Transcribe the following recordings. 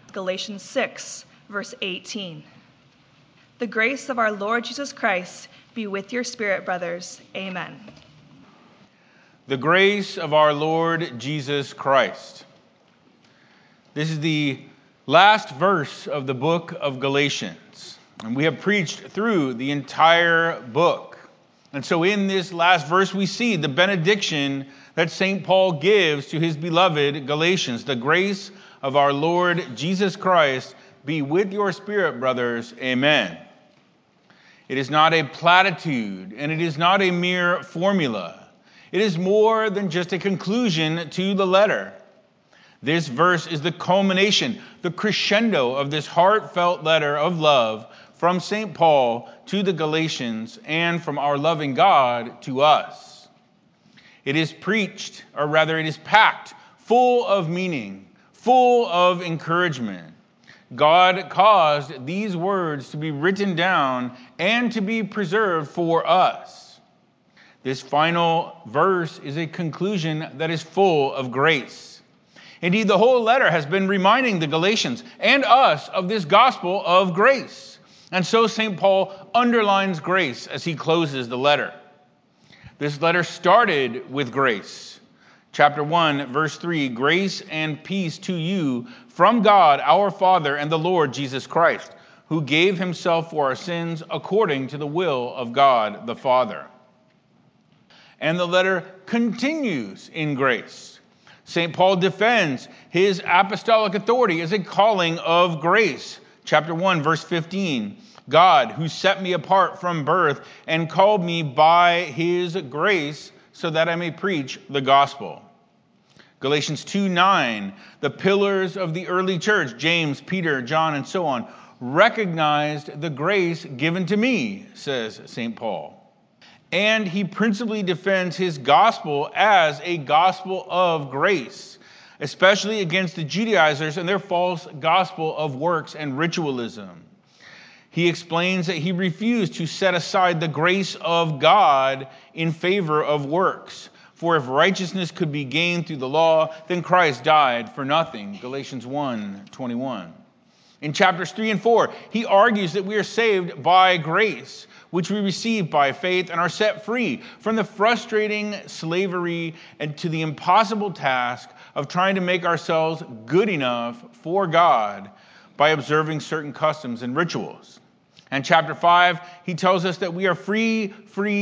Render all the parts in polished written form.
Galatians 6, verse 18. The grace of our Lord Jesus Christ be with your spirit, brothers. Amen. The grace of our Lord Jesus Christ. This is the last verse of the book of Galatians, and we have preached through the entire book. And so in this last verse, we see the benediction that St. Paul gives to his beloved Galatians. The grace of our Lord Jesus Christ be with your spirit, brothers. Amen. It is not a platitude, and it is not a mere formula. It is more than just a conclusion to the letter. This verse is the culmination, the crescendo of this heartfelt letter of love from St. Paul to the Galatians and from our loving God to us. It is preached, or rather it is packed, full of meaning, full of encouragement. God caused these words to be written down and to be preserved for us. This final verse is a conclusion that is full of grace. Indeed, the whole letter has been reminding the Galatians and us of this gospel of grace. And so St. Paul underlines grace as he closes the letter. This letter started with grace. Chapter 1, verse 3, grace and peace to you from God our Father and the Lord Jesus Christ, who gave himself for our sins according to the will of God the Father. And the letter continues in grace. St. Paul defends his apostolic authority as a calling of grace. Chapter 1, verse 15. God, who set me apart from birth and called me by his grace so that I may preach the gospel. Galatians 2:9. The pillars of the early church, James, Peter, John, and so on, recognized the grace given to me, says St. Paul. And he principally defends his gospel as a gospel of grace, especially against the Judaizers and their false gospel of works and ritualism. He explains that he refused to set aside the grace of God in favor of works. For if righteousness could be gained through the law, then Christ died for nothing. Galatians 1:21. In chapters 3 and 4, he argues that we are saved by grace, which we receive by faith and are set free from the frustrating slavery and to the impossible task of trying to make ourselves good enough for God by observing certain customs and rituals. And chapter 5, he tells us that we are free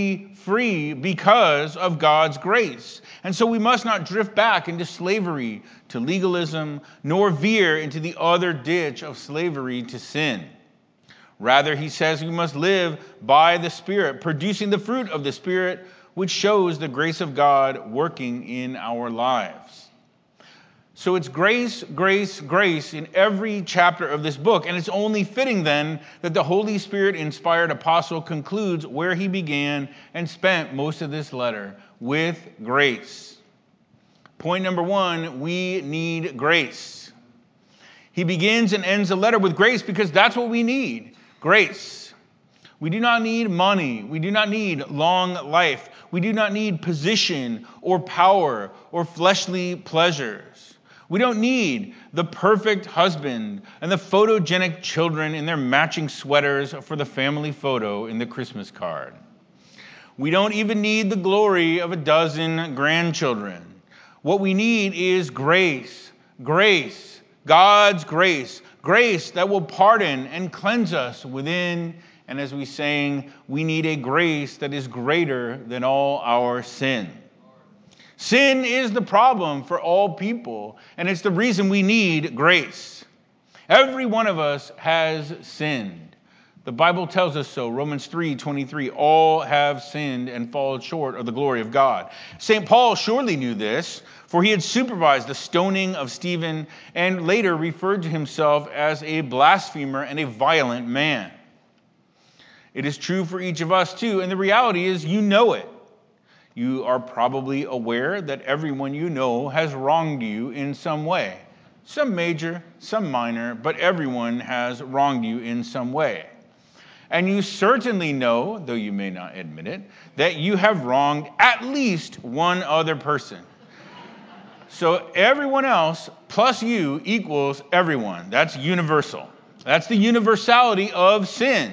because of God's grace. And so we must not drift back into slavery to legalism, nor veer into the other ditch of slavery to sin. Rather, he says we must live by the Spirit, producing the fruit of the Spirit, which shows the grace of God working in our lives. So it's grace, grace, grace in every chapter of this book. And it's only fitting then that the Holy Spirit-inspired apostle concludes where he began and spent most of this letter, with grace. Point number 1, we need grace. He begins and ends the letter with grace because that's what we need, grace. We do not need money. We do not need long life. We do not need position or power or fleshly pleasures. We don't need the perfect husband and the photogenic children in their matching sweaters for the family photo in the Christmas card. We don't even need the glory of a dozen grandchildren. What we need is grace, grace, God's grace, grace that will pardon and cleanse us within. And as we sang, we need a grace that is greater than all our sin. Sin is the problem for all people, and it's the reason we need grace. Every one of us has sinned. The Bible tells us so. Romans 3:23, all have sinned and fallen short of the glory of God. St. Paul surely knew this, for he had supervised the stoning of Stephen and later referred to himself as a blasphemer and a violent man. It is true for each of us too, and the reality is you know it. You are probably aware that everyone you know has wronged you in some way. Some major, some minor, but everyone has wronged you in some way. And you certainly know, though you may not admit it, that you have wronged at least one other person. So everyone else plus you equals everyone. That's universal. That's the universality of sin.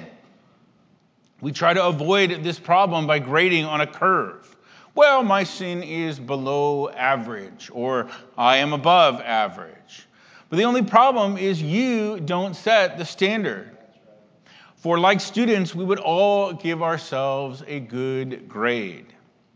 We try to avoid this problem by grading on a curve. Well, my sin is below average, or I am above average. But the only problem is you don't set the standard. For like students, we would all give ourselves a good grade.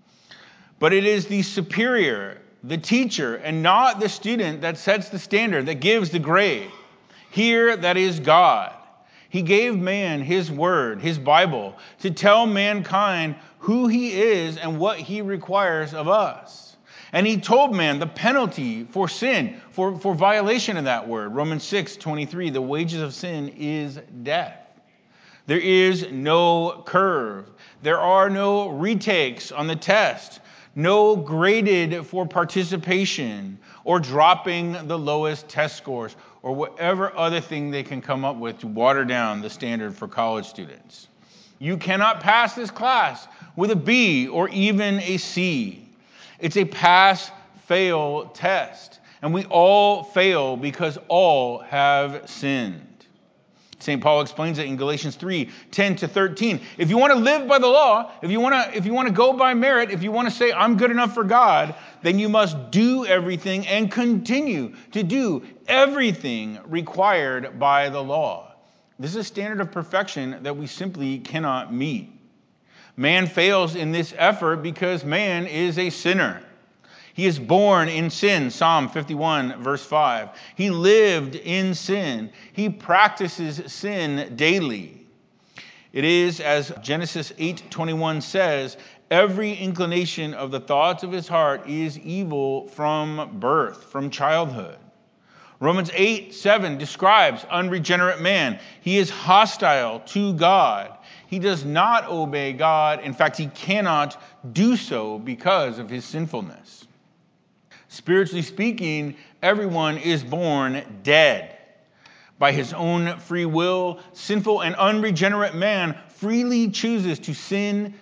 But it is the superior, the teacher, and not the student that sets the standard, that gives the grade. Here, that is God. He gave man his word, his Bible, to tell mankind who he is and what he requires of us. And he told man the penalty for sin, for violation of that word. Romans 6:23, the wages of sin is death. There is no curve. There are no retakes on the test. No graded for participation or dropping the lowest test scores or whatever other thing they can come up with to water down the standard for college students. You cannot pass this class with a B or even a C. It's a pass-fail test. And we all fail because all have sinned. St. Paul explains it in Galatians 3:10-13. If you want to live by the law, if you want to go by merit, if you want to say I'm good enough for God, then you must do everything and continue to do everything required by the law. This is a standard of perfection that we simply cannot meet. Man fails in this effort because man is a sinner. He is born in sin, Psalm 51, verse 5. He lived in sin. He practices sin daily. It is, as Genesis 8:21 says, every inclination of the thoughts of his heart is evil from birth, from childhood. Romans 8:7 describes unregenerate man. He is hostile to God. He does not obey God. In fact, he cannot do so because of his sinfulness. Spiritually speaking, everyone is born dead. By his own free will, sinful and unregenerate man freely chooses to sin,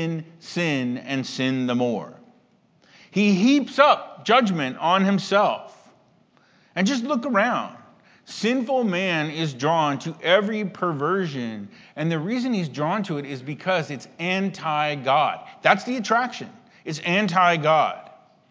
and sin the more. He heaps up judgment on himself. And just look around. Sinful man is drawn to every perversion, and the reason he's drawn to it is because it's anti-God. That's the attraction. It's anti-God.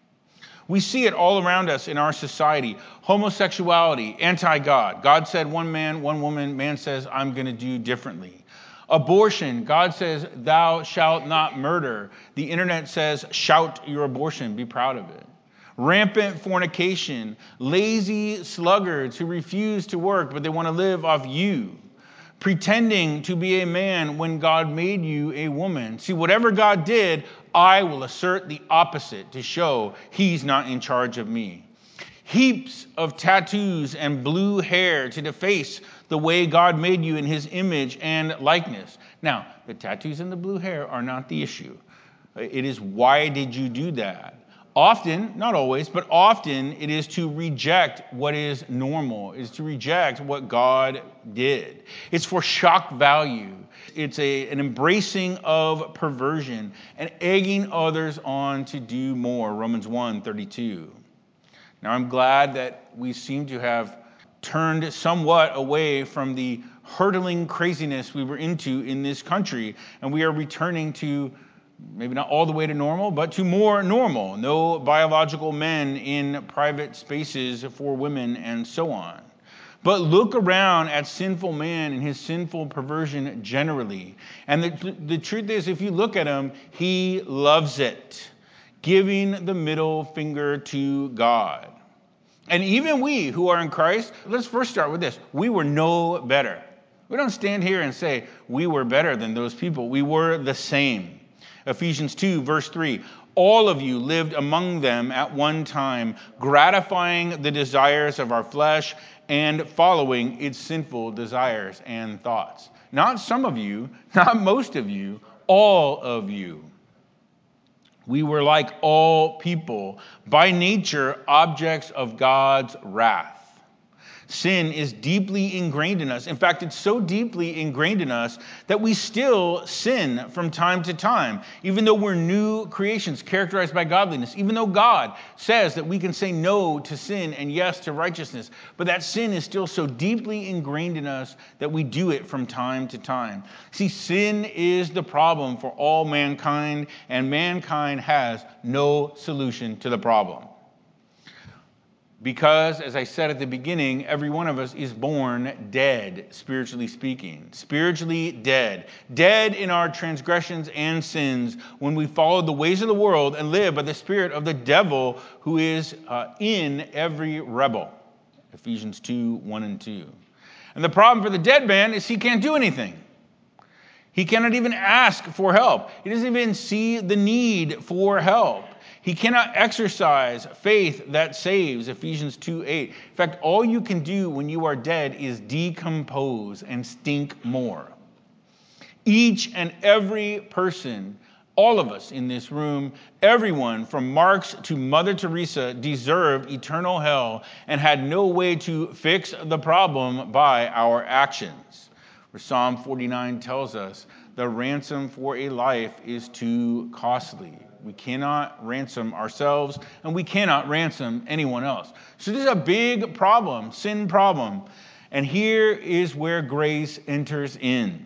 We see it all around us in our society. Homosexuality, anti-God. God said one man, one woman. Man says, I'm going to do differently. Abortion, God says, thou shalt not murder. The internet says, shout your abortion. Be proud of it. Rampant fornication. Lazy sluggards who refuse to work, but they want to live off you. Pretending to be a man when God made you a woman. See, whatever God did, I will assert the opposite to show he's not in charge of me. Heaps of tattoos and blue hair to deface the way God made you in his image and likeness. Now, the tattoos and the blue hair are not the issue. It is, why did you do that? Often, not always, but often it is to reject what is normal. It's to reject what God did. It's for shock value. It's an embracing of perversion and egging others on to do more. Romans 1:32. Now I'm glad that we seem to have turned somewhat away from the hurtling craziness we were into in this country, and we are returning to maybe not all the way to normal, but to more normal. No biological men in private spaces for women and so on. But look around at sinful man and his sinful perversion generally. And the truth is, if you look at him, he loves it. Giving the middle finger to God. And even we who are in Christ, let's first start with this. We were no better. We don't stand here and say we were better than those people. We were the same. Ephesians 2, verse 3. All of you lived among them at one time, gratifying the desires of our flesh and following its sinful desires and thoughts. Not some of you, not most of you, all of you. We were like all people, by nature objects of God's wrath. Sin is deeply ingrained in us. In fact, it's so deeply ingrained in us that we still sin from time to time, even though we're new creations characterized by godliness, even though God says that we can say no to sin and yes to righteousness. But that sin is still so deeply ingrained in us that we do it from time to time. See, sin is the problem for all mankind, and mankind has no solution to the problem. Because, as I said at the beginning, every one of us is born dead, spiritually speaking. Spiritually dead. Dead in our transgressions and sins when we followed the ways of the world and live by the spirit of the devil who is in every rebel. Ephesians 2, 1 and 2. And the problem for the dead man is he can't do anything. He cannot even ask for help. He doesn't even see the need for help. He cannot exercise faith that saves, Ephesians 2:8. In fact, all you can do when you are dead is decompose and stink more. Each and every person, all of us in this room, everyone from Marx to Mother Teresa deserved eternal hell and had no way to fix the problem by our actions. Where Psalm 49 tells us the ransom for a life is too costly. We cannot ransom ourselves, and we cannot ransom anyone else. So this is a big problem, sin problem. And here is where grace enters in.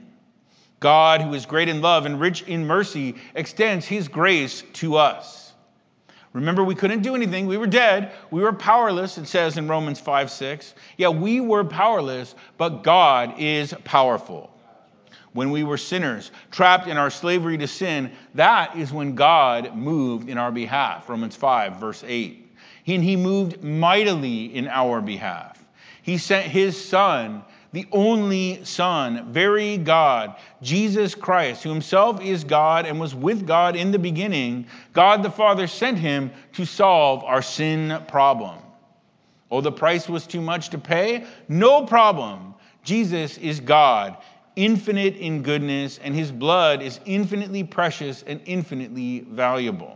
God, who is great in love and rich in mercy, extends his grace to us. Remember, we couldn't do anything. We were dead. We were powerless, it says in Romans 5:6. Yeah, we were powerless, but God is powerful. When we were sinners, trapped in our slavery to sin, that is when God moved in our behalf. Romans 5, verse 8. He moved mightily in our behalf. He sent his Son, the only Son, very God, Jesus Christ, who himself is God and was with God in the beginning. God the Father sent him to solve our sin problem. Oh, the price was too much to pay? No problem. Jesus is God, infinite in goodness, and his blood is infinitely precious and infinitely valuable.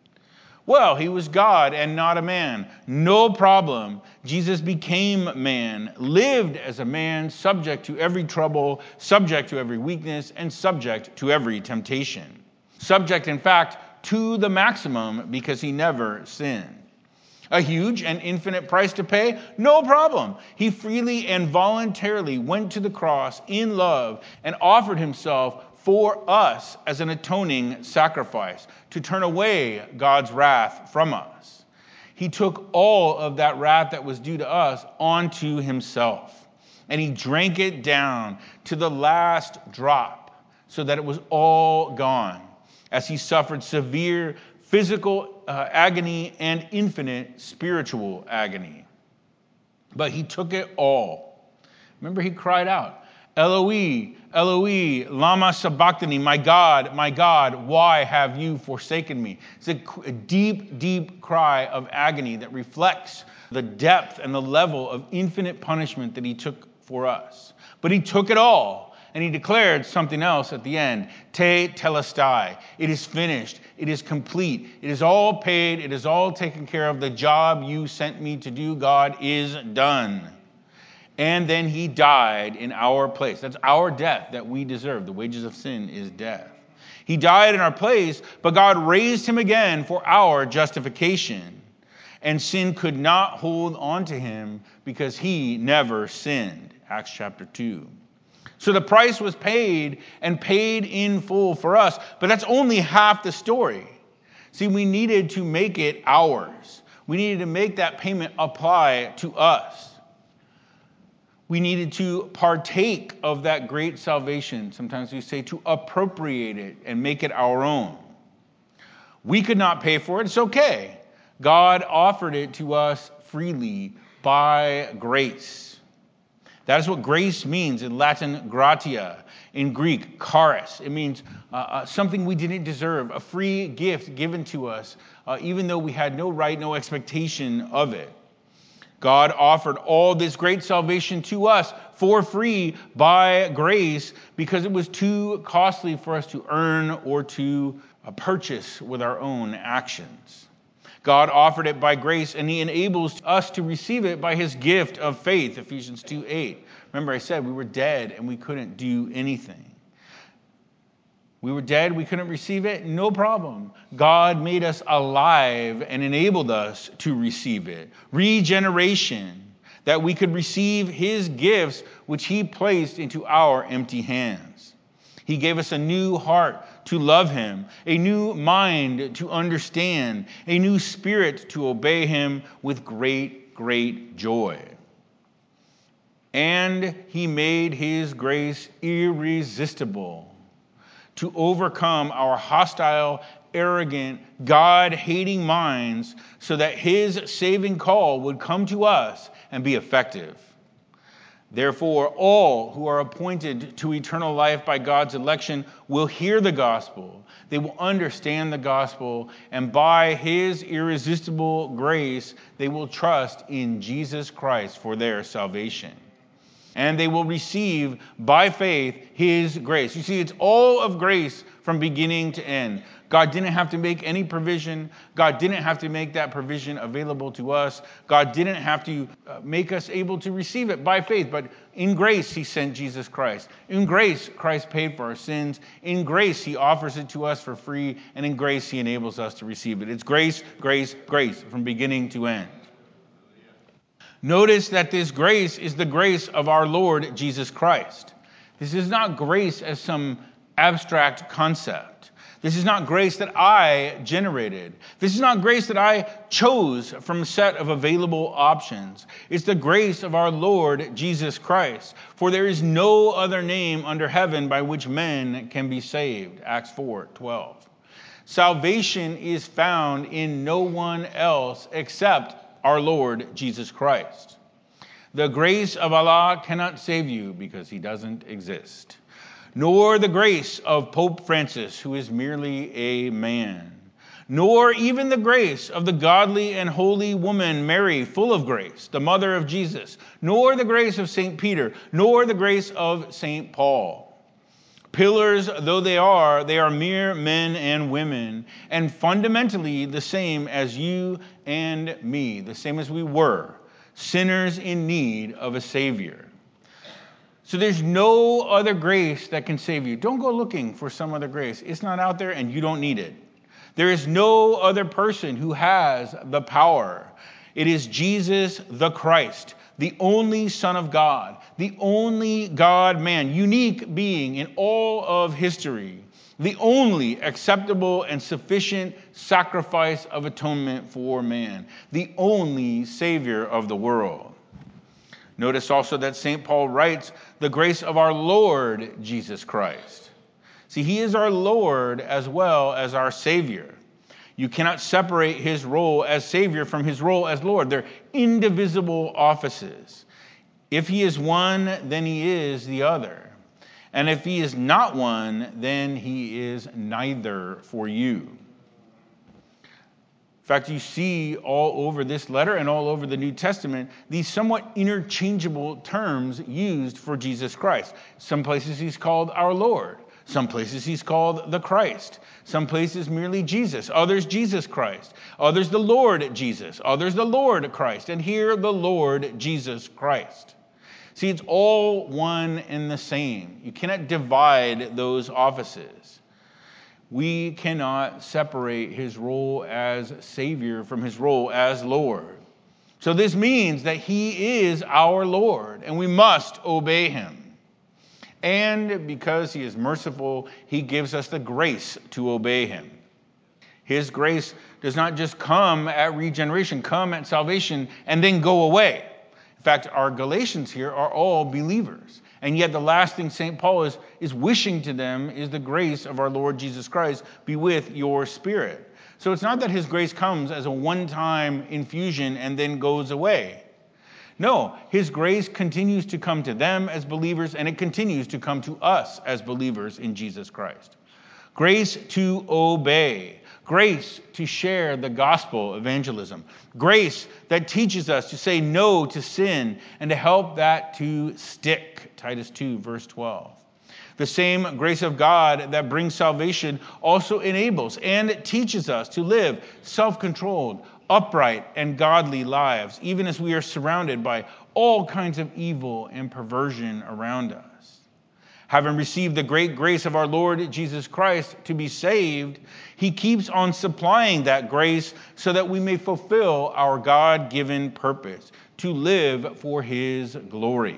Well, he was God and not a man. No problem. Jesus became man, lived as a man, subject to every trouble, subject to every weakness, and subject to every temptation. Subject, in fact, to the maximum because he never sinned. A huge and infinite price to pay? No problem. He freely and voluntarily went to the cross in love and offered himself for us as an atoning sacrifice to turn away God's wrath from us. He took all of that wrath that was due to us onto himself, and he drank it down to the last drop so that it was all gone as he suffered severe physical agony and infinite spiritual agony. But he took it all. Remember, he cried out, Eloi, Eloi, lama sabachthani, my God, why have you forsaken me? It's a deep, deep cry of agony that reflects the depth and the level of infinite punishment that he took for us. But he took it all. And he declared something else at the end. Te telestai. It is finished. It is complete. It is all paid. It is all taken care of. The job you sent me to do, God, is done. And then he died in our place. That's our death that we deserve. The wages of sin is death. He died in our place, but God raised him again for our justification. And sin could not hold on to him because he never sinned. Acts chapter 2. So the price was paid and paid in full for us, but that's only half the story. See, we needed to make it ours. We needed to make that payment apply to us. We needed to partake of that great salvation. Sometimes we say to appropriate it and make it our own. We could not pay for it. It's okay. God offered it to us freely by grace. That is what grace means in Latin, gratia. In Greek, charis. It means something we didn't deserve, a free gift given to us, even though we had no right, no expectation of it. God offered all this great salvation to us for free by grace because it was too costly for us to earn or to purchase with our own actions. God offered it by grace, and he enables us to receive it by his gift of faith, Ephesians 2:8. Remember, I said we were dead and we couldn't do anything. We were dead, we couldn't receive it, no problem. God made us alive and enabled us to receive it. Regeneration, that we could receive his gifts, which he placed into our empty hands. He gave us a new heart to love him, a new mind to understand, a new spirit to obey him with great, great joy. And he made his grace irresistible to overcome our hostile, arrogant, God-hating minds so that his saving call would come to us and be effective. Therefore, all who are appointed to eternal life by God's election will hear the gospel. They will understand the gospel, and by his irresistible grace, they will trust in Jesus Christ for their salvation. And they will receive by faith his grace. You see, it's all of grace from beginning to end. God didn't have to make any provision. God didn't have to make that provision available to us. God didn't have to make us able to receive it by faith. But in grace, he sent Jesus Christ. In grace, Christ paid for our sins. In grace, he offers it to us for free. And in grace, he enables us to receive it. It's grace, grace, grace from beginning to end. Notice that this grace is the grace of our Lord Jesus Christ. This is not grace as some abstract concept. This is not grace that I generated. This is not grace that I chose from a set of available options. It's the grace of our Lord Jesus Christ. For there is no other name under heaven by which men can be saved. Acts 4:12. Salvation is found in no one else except our Lord Jesus Christ. The grace of Allah cannot save you because he doesn't exist. Nor the grace of Pope Francis, who is merely a man. Nor even the grace of the godly and holy woman Mary, full of grace, the mother of Jesus. Nor the grace of St. Peter. Nor the grace of St. Paul. Pillars though they are mere men and women, and fundamentally the same as you and me, the same as we were, sinners in need of a Savior. So there's no other grace that can save you. Don't go looking for some other grace. It's not out there and you don't need it. There is no other person who has the power. It is Jesus the Christ, the only Son of God, the only God-man, unique being in all of history, the only acceptable and sufficient sacrifice of atonement for man, the only Savior of the world. Notice also that St. Paul writes, the grace of our Lord Jesus Christ. See, he is our Lord as well as our Savior. You cannot separate his role as Savior from his role as Lord. They're indivisible offices. If he is one, then he is the other. And if he is not one, then he is neither for you. In fact, you see all over this letter and all over the New Testament these somewhat interchangeable terms used for Jesus Christ. Some places he's called our Lord. Some places he's called the Christ. Some places merely Jesus. Others Jesus Christ. Others the Lord Jesus. Others the Lord Christ. And here the Lord Jesus Christ. See, it's all one and the same. You cannot divide those offices. We cannot separate his role as Savior from his role as Lord. So this means that he is our Lord and we must obey him. And because he is merciful, he gives us the grace to obey him. His grace does not just come at regeneration, come at salvation, and then go away. In fact, our Galatians here are all believers. And yet the last thing St. Paul is wishing to them is the grace of our Lord Jesus Christ be with your spirit. So it's not that his grace comes as a one-time infusion and then goes away. No, his grace continues to come to them as believers, and it continues to come to us as believers in Jesus Christ. Grace to obey. Grace to share the gospel evangelism. Grace that teaches us to say no to sin and to help that to stick. Titus 2, verse 12. The same grace of God that brings salvation also enables and teaches us to live self-controlled, upright and godly lives, even as we are surrounded by all kinds of evil and perversion around us. Having received the great grace of our Lord Jesus Christ to be saved, he keeps on supplying that grace so that we may fulfill our God-given purpose, to live for his glory.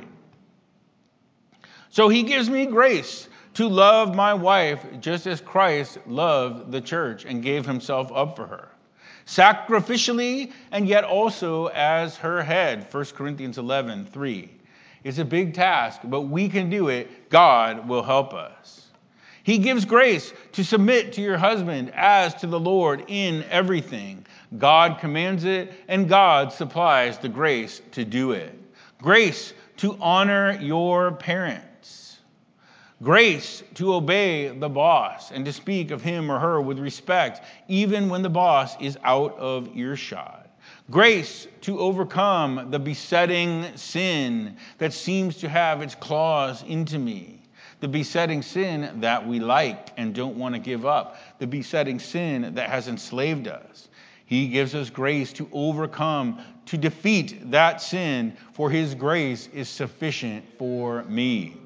So he gives me grace to love my wife just as Christ loved the church and gave himself up for her, sacrificially and yet also as her head. 1 Corinthians 11:3. It's a big task, but we can do it. God will help us. He gives grace to submit to your husband as to the Lord in everything. God commands it, and God supplies the grace to do it. Grace to honor your parents. Grace to obey the boss and to speak of him or her with respect, even when the boss is out of earshot. Grace to overcome the besetting sin that seems to have its claws into me. The besetting sin that we like and don't want to give up. The besetting sin that has enslaved us. He gives us grace to overcome, to defeat that sin, for his grace is sufficient for me.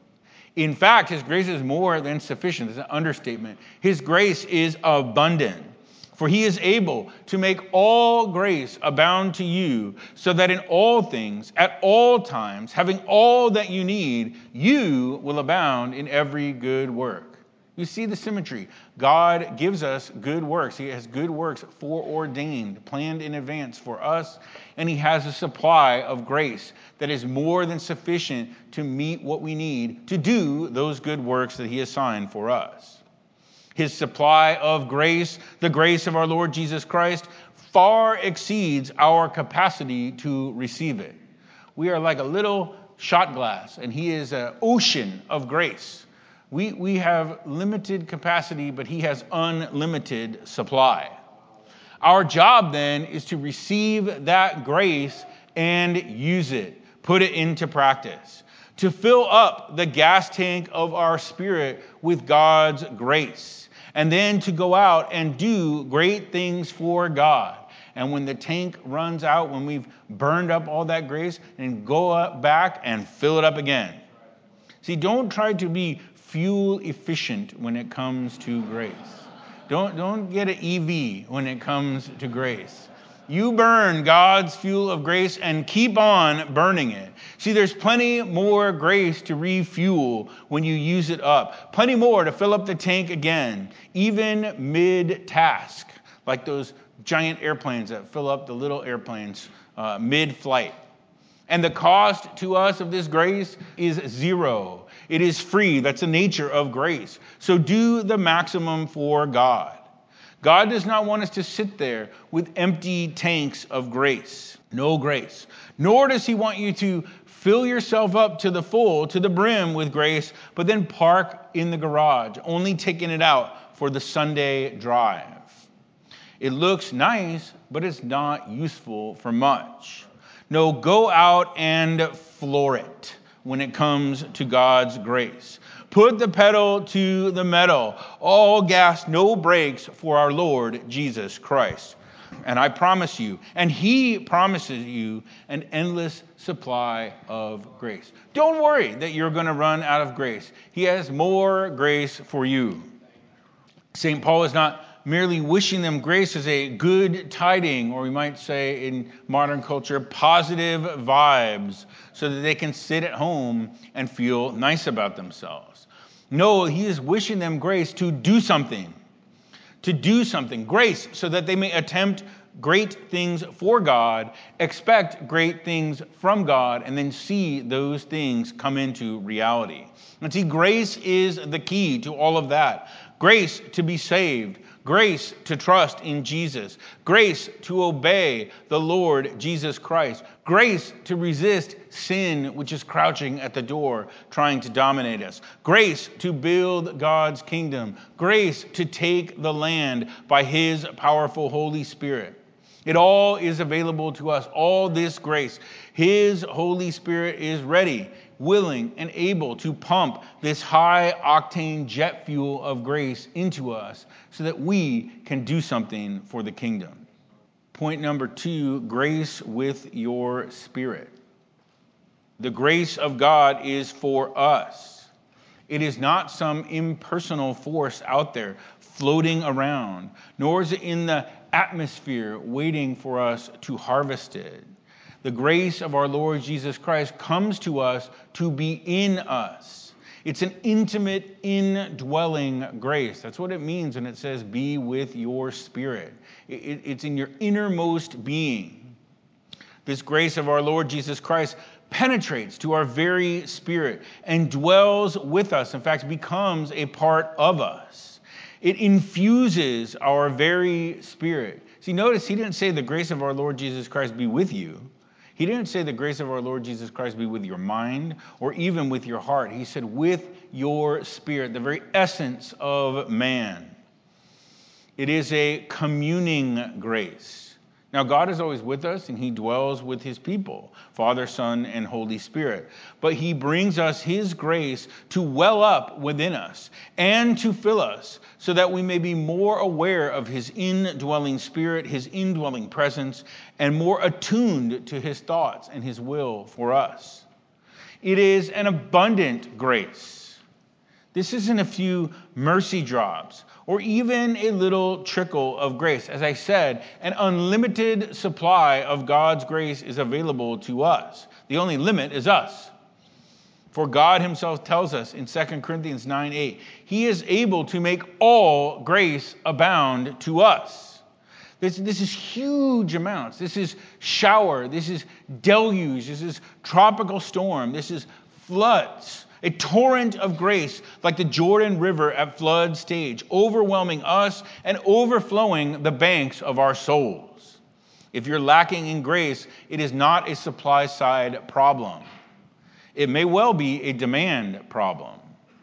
In fact, his grace is more than sufficient. It's an understatement. His grace is abundant. For he is able to make all grace abound to you, so that in all things, at all times, having all that you need, you will abound in every good work. You see the symmetry. God gives us good works. He has good works foreordained, planned in advance for us, and he has a supply of grace that is more than sufficient to meet what we need to do those good works that he assigned for us. His supply of grace, the grace of our Lord Jesus Christ, far exceeds our capacity to receive it. We are like a little shot glass, and he is an ocean of grace. We have limited capacity, but he has unlimited supply. Our job then is to receive that grace and use it, put it into practice, to fill up the gas tank of our spirit with God's grace. And then to go out and do great things for God. And when the tank runs out, when we've burned up all that grace, and go up back and fill it up again. See, don't try to be fuel efficient when it comes to grace. Don't get an EV when it comes to grace. You burn God's fuel of grace and keep on burning it. See, there's plenty more grace to refuel when you use it up. Plenty more to fill up the tank again, even mid-task, like those giant airplanes that fill up the little airplanes mid-flight. And the cost to us of this grace is zero. It is free. That's the nature of grace. So do the maximum for God. God does not want us to sit there with empty tanks of grace. No grace. Nor does he want you to fill yourself up to the full, to the brim with grace, but then park in the garage, only taking it out for the Sunday drive. It looks nice, but it's not useful for much. No, go out and floor it when it comes to God's grace. Put the pedal to the metal. All gas, no brakes for our Lord Jesus Christ. And I promise you, and he promises you, an endless supply of grace. Don't worry that you're going to run out of grace. He has more grace for you. St. Paul is not merely wishing them grace as a good tiding, or we might say in modern culture, positive vibes, so that they can sit at home and feel nice about themselves. No, he is wishing them grace to do something. To do something. Grace so that they may attempt great things for God, expect great things from God, and then see those things come into reality. And see, grace is the key to all of that. Grace to be saved. Grace to trust in Jesus. Grace to obey the Lord Jesus Christ. Grace to resist sin, which is crouching at the door, trying to dominate us. Grace to build God's kingdom. Grace to take the land by his powerful Holy Spirit. It all is available to us, all this grace. His Holy Spirit is ready, willing, and able to pump this high-octane jet fuel of grace into us so that we can do something for the kingdom. Point number 2, grace with your spirit. The grace of God is for us. It is not some impersonal force out there floating around, nor is it in the atmosphere waiting for us to harvest it. The grace of our Lord Jesus Christ comes to us to be in us. It's an intimate, indwelling grace. That's what it means when it says, be with your spirit. It's in your innermost being. This grace of our Lord Jesus Christ penetrates to our very spirit and dwells with us. In fact, becomes a part of us. It infuses our very spirit. See, notice he didn't say the grace of our Lord Jesus Christ be with you. He didn't say the grace of our Lord Jesus Christ be with your mind or even with your heart. He said with your spirit, the very essence of man. It is a communing grace. Now, God is always with us, and he dwells with his people, Father, Son, and Holy Spirit. But he brings us his grace to well up within us and to fill us so that we may be more aware of his indwelling spirit, his indwelling presence, and more attuned to his thoughts and his will for us. It is an abundant grace. This isn't a few mercy drops or even a little trickle of grace. As I said, an unlimited supply of God's grace is available to us. The only limit is us. For God himself tells us in 2 Corinthians 9:8, he is able to make all grace abound to us. This is huge amounts. This is shower. This is deluge. This is tropical storm. This is floods. A torrent of grace like the Jordan River at flood stage, overwhelming us and overflowing the banks of our souls. If you're lacking in grace, it is not a supply side problem. It may well be a demand problem.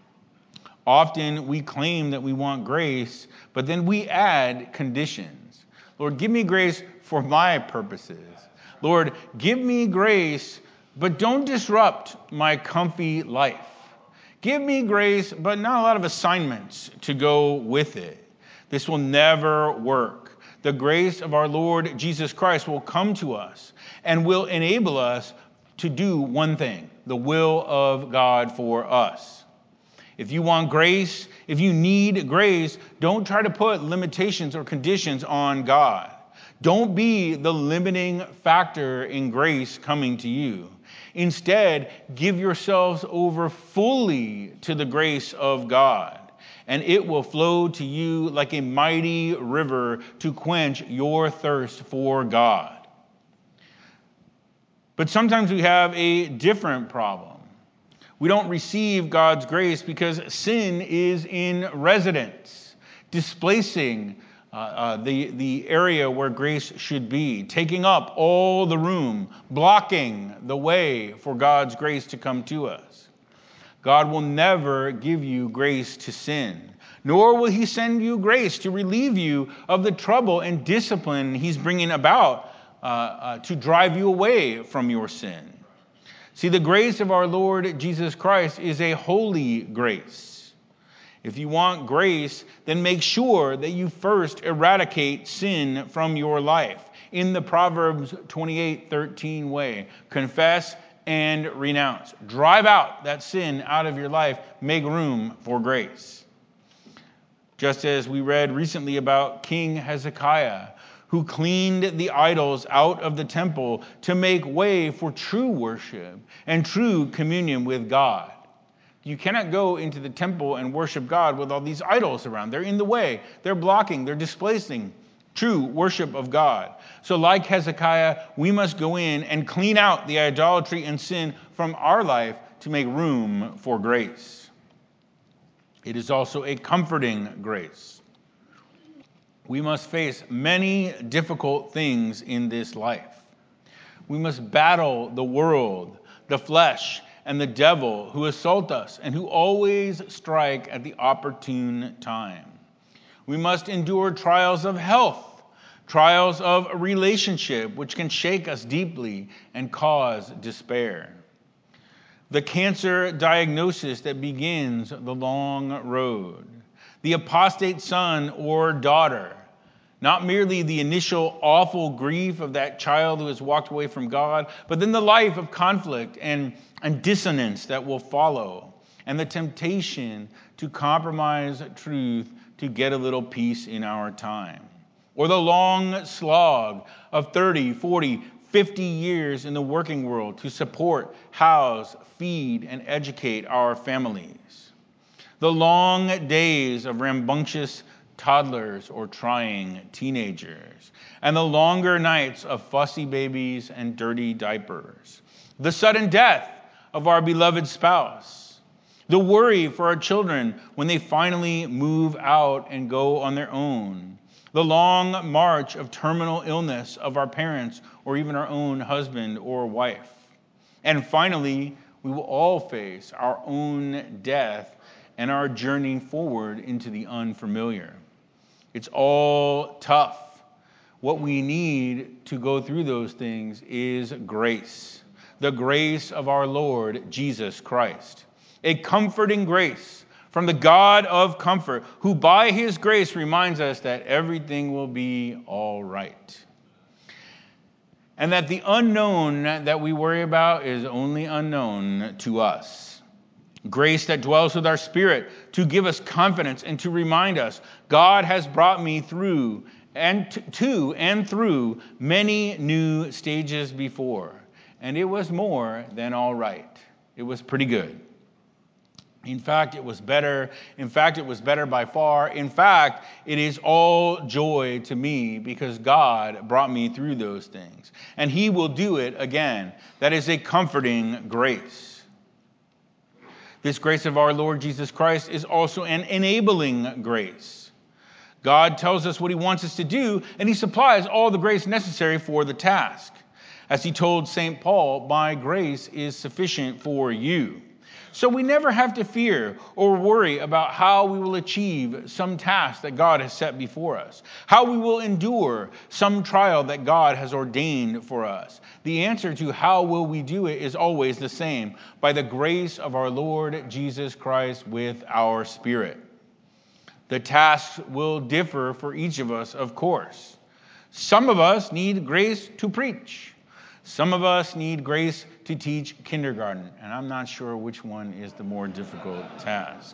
Often we claim that we want grace, but then we add conditions. Lord, give me grace for my purposes. Lord, give me grace, but don't disrupt my comfy life. Give me grace, but not a lot of assignments to go with it. This will never work. The grace of our Lord Jesus Christ will come to us and will enable us to do one thing, the will of God for us. If you want grace, if you need grace, don't try to put limitations or conditions on God. Don't be the limiting factor in grace coming to you. Instead, give yourselves over fully to the grace of God, and it will flow to you like a mighty river to quench your thirst for God. But sometimes we have a different problem. We don't receive God's grace because sin is in residence, displacing the area where grace should be, taking up all the room, blocking the way for God's grace to come to us. God will never give you grace to sin, nor will he send you grace to relieve you of the trouble and discipline he's bringing about to drive you away from your sin. See, the grace of our Lord Jesus Christ is a holy grace. If you want grace, then make sure that you first eradicate sin from your life in the Proverbs 28:13 way. Confess and renounce. Drive out that sin out of your life. Make room for grace. Just as we read recently about King Hezekiah, who cleaned the idols out of the temple to make way for true worship and true communion with God. You cannot go into the temple and worship God with all these idols around. They're in the way. They're blocking. They're displacing true worship of God. So like Hezekiah, we must go in and clean out the idolatry and sin from our life to make room for grace. It is also a comforting grace. We must face many difficult things in this life. We must battle the world, the flesh, and the devil who assault us and who always strike at the opportune time. We must endure trials of health, trials of relationship, which can shake us deeply and cause despair. The cancer diagnosis that begins the long road, the apostate son or daughter, Not merely the initial awful grief of that child who has walked away from God, but then the life of conflict and dissonance that will follow, and the temptation to compromise truth to get a little peace in our time. Or the long slog of 30, 40, 50 years in the working world to support, house, feed, and educate our families. The long days of rambunctious toddlers or trying teenagers, and the longer nights of fussy babies and dirty diapers. The sudden death of our beloved spouse. The worry for our children when they finally move out and go on their own. The long march of terminal illness of our parents or even our own husband or wife. And finally, we will all face our own death and our journey forward into the unfamiliar. It's all tough. What we need to go through those things is grace. The grace of our Lord Jesus Christ. A comforting grace from the God of comfort, who by his grace reminds us that everything will be all right. And that the unknown that we worry about is only unknown to us. Grace that dwells with our spirit to give us confidence and to remind us, God has brought me through and to and through many new stages before. And it was more than all right. It was pretty good. In fact, it was better. In fact, it was better by far. In fact, it is all joy to me because God brought me through those things. And he will do it again. That is a comforting grace. This grace of our Lord Jesus Christ is also an enabling grace. God tells us what he wants us to do, and he supplies all the grace necessary for the task. As he told St. Paul, my grace is sufficient for you. So we never have to fear or worry about how we will achieve some task that God has set before us, how we will endure some trial that God has ordained for us. The answer to how will we do it is always the same, by the grace of our Lord Jesus Christ with our spirit. The tasks will differ for each of us, of course. Some of us need grace to preach. Some of us need grace to teach kindergarten, and I'm not sure which one is the more difficult task.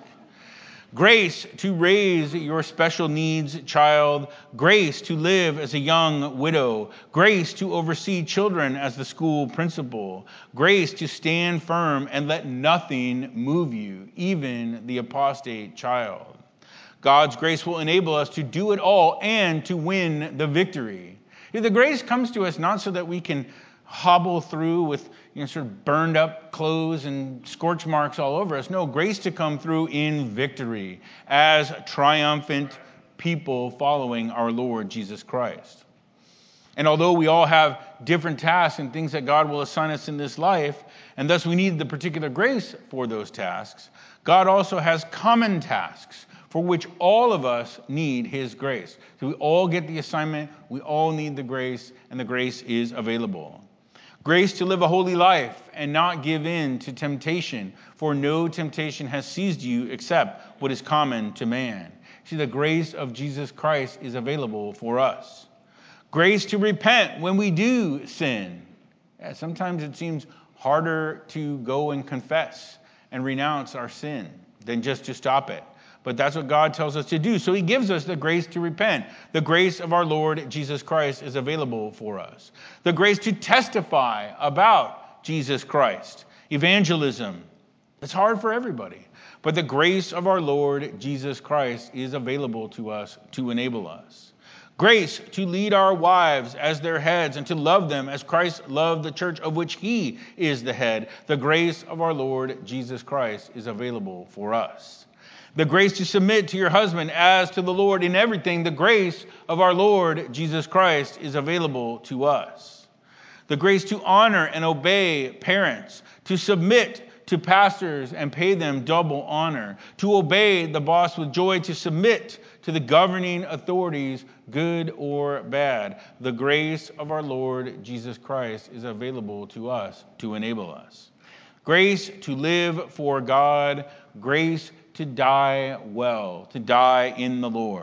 Grace to raise your special needs child. Grace to live as a young widow. Grace to oversee children as the school principal. Grace to stand firm and let nothing move you, even the apostate child. God's grace will enable us to do it all and to win the victory. The grace comes to us not so that we can hobble through with sort of burned up clothes and scorch marks all over us. No, grace to come through in victory as triumphant people following our Lord Jesus Christ. And although we all have different tasks and things that God will assign us in this life, and thus we need the particular grace for those tasks, God also has common tasks for which all of us need his grace. So we all get the assignment, we all need the grace, and the grace is available. Grace to live a holy life and not give in to temptation, for no temptation has seized you except what is common to man. See, the grace of Jesus Christ is available for us. Grace to repent when we do sin. Sometimes it seems harder to go and confess and renounce our sin than just to stop it. But that's what God tells us to do. So he gives us the grace to repent. The grace of our Lord Jesus Christ is available for us. The grace to testify about Jesus Christ. Evangelism. It's hard for everybody. But the grace of our Lord Jesus Christ is available to us to enable us. Grace to lead our wives as their heads and to love them as Christ loved the church of which he is the head. The grace of our Lord Jesus Christ is available for us. The grace to submit to your husband as to the Lord in everything. The grace of our Lord Jesus Christ is available to us. The grace to honor and obey parents, to submit to pastors and pay them double honor, to obey the boss with joy, to submit to the governing authorities, good or bad. The grace of our Lord Jesus Christ is available to us to enable us. Grace to live for God, grace to die well, to die in the Lord.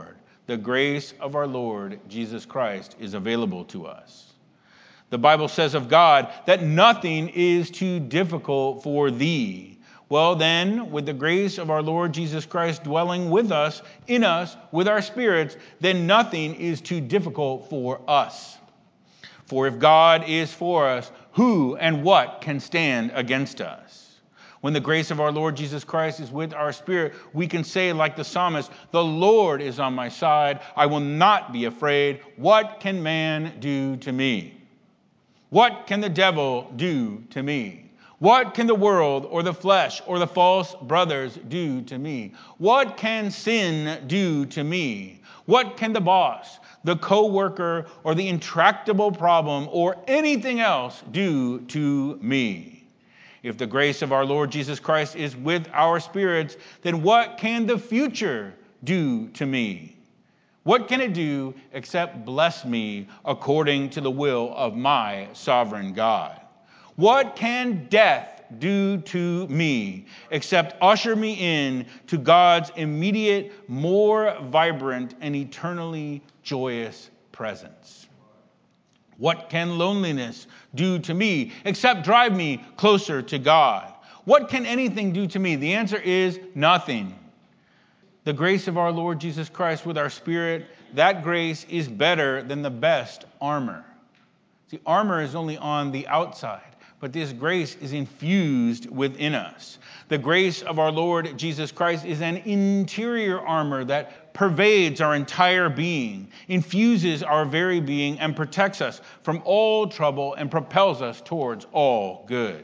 the grace of our Lord Jesus Christ is available to us. The Bible says of God that nothing is too difficult for thee. Well then, with the grace of our Lord Jesus Christ dwelling with us, in us, with our spirits, then nothing is too difficult for us. For if God is for us, who and what can stand against us? When the grace of our Lord Jesus Christ is with our spirit, we can say like the psalmist, the Lord is on my side. I will not be afraid. What can man do to me? What can the devil do to me? What can the world or the flesh or the false brothers do to me? What can sin do to me? What can the boss, the co-worker, or the intractable problem or anything else do to me? If the grace of our Lord Jesus Christ is with our spirits, then what can the future do to me? What can it do except bless me according to the will of my sovereign God? What can death do to me except usher me in to God's immediate, more vibrant, and eternally joyous presence? What can loneliness do to me except drive me closer to God? What can anything do to me? The answer is nothing. The grace of our Lord Jesus Christ with our spirit, that grace is better than the best armor. See, armor is only on the outside, but this grace is infused within us. The grace of our Lord Jesus Christ is an interior armor that pervades our entire being, infuses our very being, and protects us from all trouble and propels us towards all good.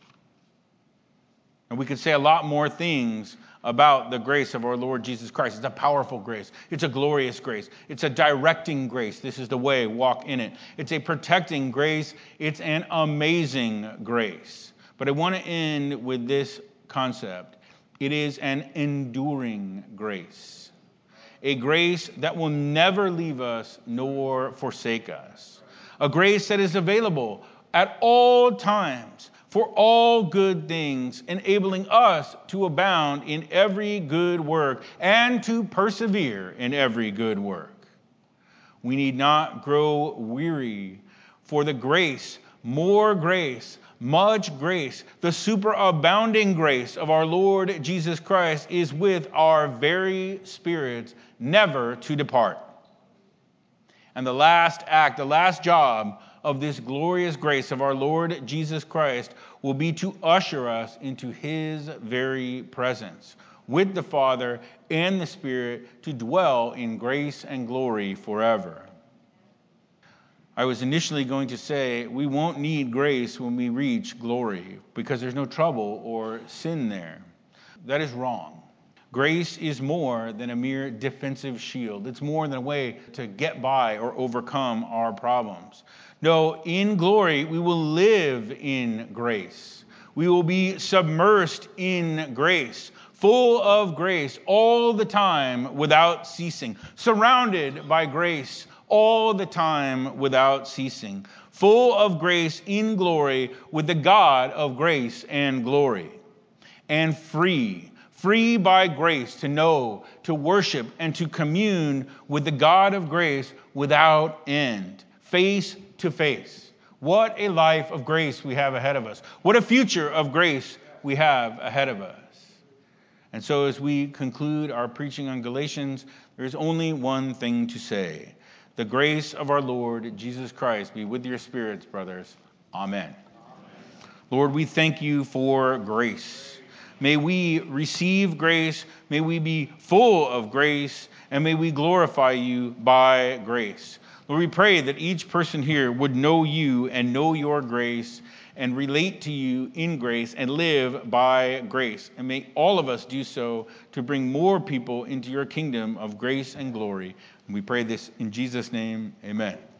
And we could say a lot more things about the grace of our Lord Jesus Christ. It's a powerful grace. It's a glorious grace. It's a directing grace. This is the way, walk in it. It's a protecting grace. It's an amazing grace. But I want to end with this concept. It is an enduring grace. A grace that will never leave us nor forsake us. A grace that is available at all times for all good things, enabling us to abound in every good work and to persevere in every good work. We need not grow weary, for the grace, more grace, much grace, the superabounding grace of our Lord Jesus Christ is with our very spirits, never to depart. And the last act, the last job of this glorious grace of our Lord Jesus Christ will be to usher us into his very presence with the Father and the Spirit to dwell in grace and glory forever. I was initially going to say we won't need grace when we reach glory because there's no trouble or sin there. That is wrong. Grace is more than a mere defensive shield. It's more than a way to get by or overcome our problems. No, in glory, we will live in grace. We will be submersed in grace, full of grace all the time without ceasing, surrounded by grace all the time without ceasing, full of grace in glory with the God of grace and glory, and free by grace to know, to worship, and to commune with the God of grace without end, face to face. What a life of grace we have ahead of us. What a future of grace we have ahead of us. And so as we conclude our preaching on Galatians, there is only one thing to say. The grace of our Lord Jesus Christ be with your spirits, brothers. Amen. Lord, we thank you for grace. May we receive grace, may we be full of grace, and may we glorify you by grace. Lord, we pray that each person here would know you and know your grace and relate to you in grace and live by grace. And may all of us do so to bring more people into your kingdom of grace and glory. And we pray this in Jesus' name, amen.